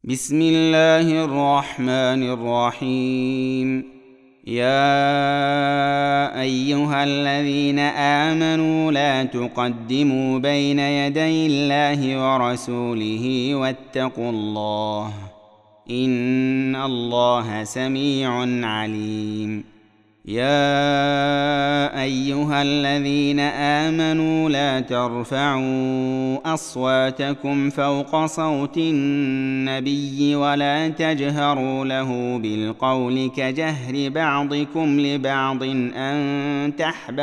بسم الله الرحمن الرحيم. يا أيها الذين آمنوا لا تقدموا بين يدي الله ورسوله واتقوا الله إن الله سميع عليم. يا أيها الذين آمنوا لا ترفعوا أصواتكم فوق صوت النبي ولا تجهروا له بالقول كجهر بعضكم لبعض أن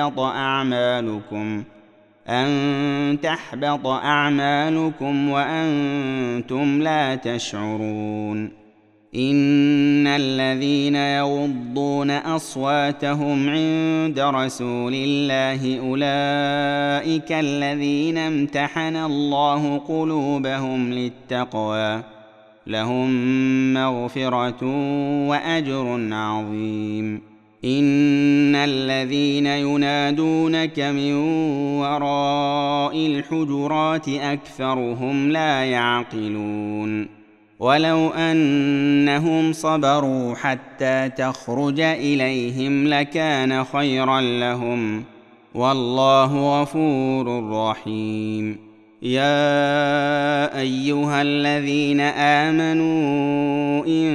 تحبط أعمالكم وأنتم لا تشعرون. إن الذين يغضون أصواتهم عند رسول الله أولئك الذين امتحن الله قلوبهم للتقوى لهم مغفرة وأجر عظيم. إن الذين ينادونك من وراء الحجرات أكثرهم لا يعقلون. ولو أنهم صبروا حتى تخرج إليهم لكان خيرا لهم والله غفور رحيم. يا أيها الذين آمنوا إن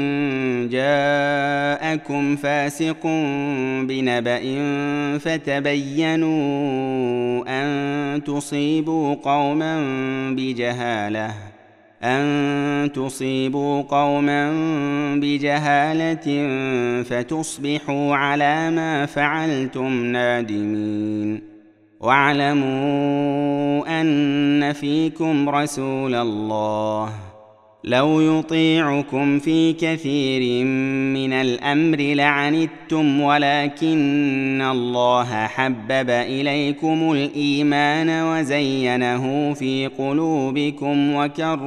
جاءكم فاسق بنبأ فتبينوا أن تصيبوا قوما بجهالة فتصبحوا على ما فعلتم نادمين. واعلموا أن فيكم رسول الله لو يطيعكم في كثير من الأمر لعنتم ولكن الله حبب إليكم الإيمان وزينه في قلوبكم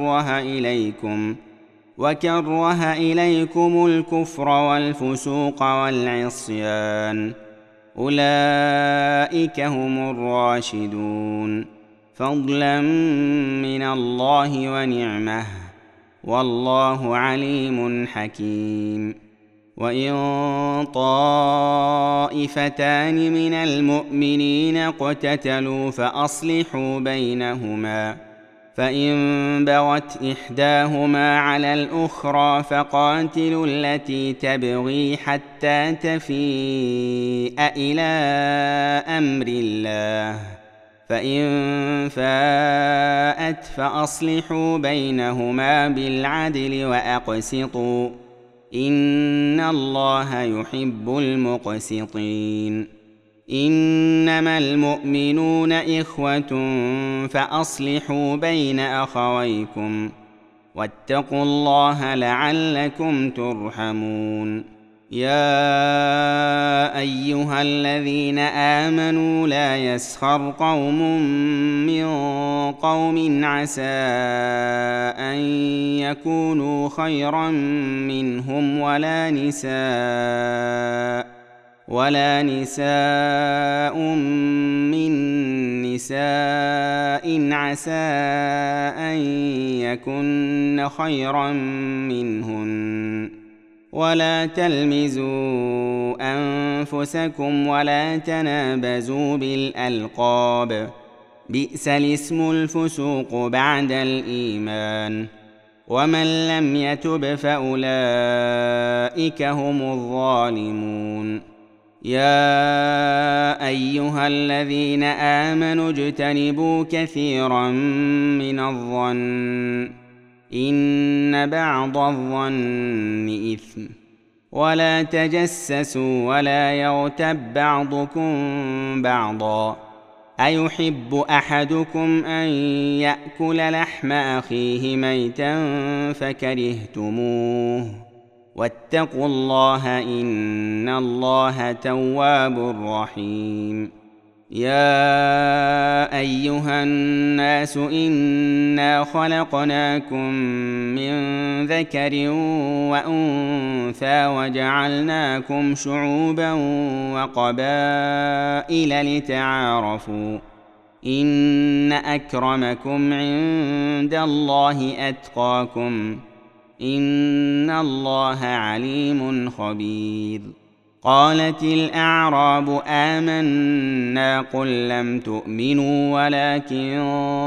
وكره إليكم الكفر والفسوق والعصيان أولئك هم الراشدون فضلا من الله ونعمه والله عليم حكيم. وإن طائفتان من المؤمنين اقتتلوا فأصلحوا بينهما فإن بغت إحداهما على الأخرى فقاتلوا التي تبغي حتى تفيء إلى أمر الله فإن فاءت فأصلحوا بينهما بالعدل وأقسطوا إن الله يحب المقسطين. إنما المؤمنون إخوة فأصلحوا بين أخويكم واتقوا الله لعلكم ترحمون. يا أيها الذين آمنوا لا يسخر قوم من قوم عسى أن يكونوا خيرا منهم ولا نساء من نساء عسى أن يكن خيرا منهن. ولا تلمزوا أنفسكم ولا تنابزوا بالألقاب بئس الاسم الفسوق بعد الإيمان ومن لم يتب فأولئك هم الظالمون. يا أيها الذين آمنوا اجتنبوا كثيرا من الظن إن بعض الظن إثم ولا تجسسوا ولا يغتب بعضكم بعضا أيحب أحدكم أن يأكل لحم أخيه ميتا فكرهتموه واتقوا الله إن الله تواب رحيم. يا أيها الناس إنا خلقناكم من ذكر وأنثى وجعلناكم شعوبا وقبائل لتعارفوا إن أكرمكم عند الله أتقاكم إن الله عليم خبير. قالت الأعراب آمنا قل لم تؤمنوا ولكن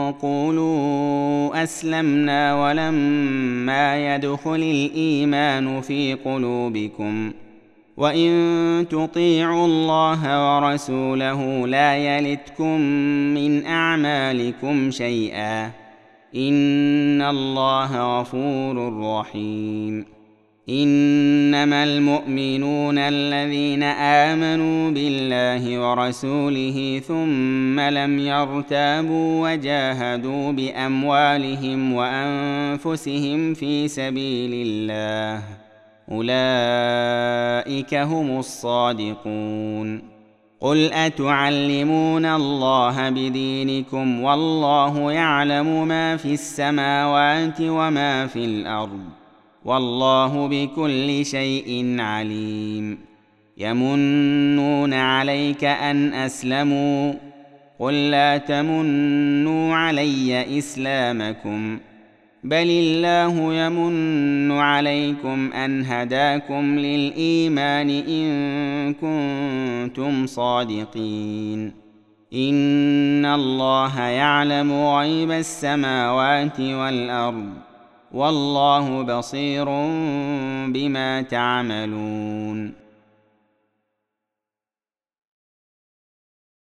قولوا أسلمنا ولما يدخل الإيمان في قلوبكم وإن تطيعوا الله ورسوله لا يلتكم من أعمالكم شيئا إن الله غفور رحيم. إنما المؤمنون الذين آمنوا بالله ورسوله ثم لم يرتابوا وجاهدوا بأموالهم وأنفسهم في سبيل الله أولئك هم الصادقون. قل أتعلمون الله بدينكم والله يعلم ما في السماوات وما في الأرض والله بكل شيء عليم. يمنون عليك أن أسلموا قل لا تمنوا علي إسلامكم بل الله يمن عليكم أن هداكم للإيمان إن كنتم صادقين. إن الله يعلم غيب السماوات والأرض والله بصير بما تعملون.